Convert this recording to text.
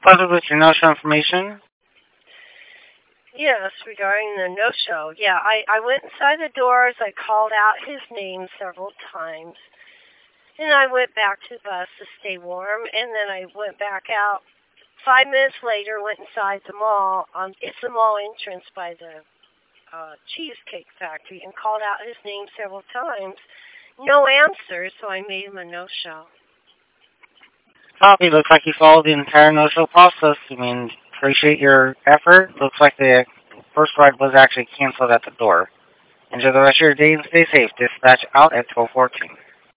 Pleasure with your no-show information. Yes, regarding the no-show. Yeah, I went inside the doors. I called out his name several times. And I went back to the bus to stay warm. And then I went back out. 5 minutes later, went inside the mall. It's the mall entrance by the Cheesecake Factory and called out his name several times. No answer, so I made him a no-show. Copy. Looks like you followed the entire no-show process. Appreciate your effort. Looks like the first ride was actually canceled at the door. Enjoy the rest of your day and stay safe. Dispatch out at 12:14.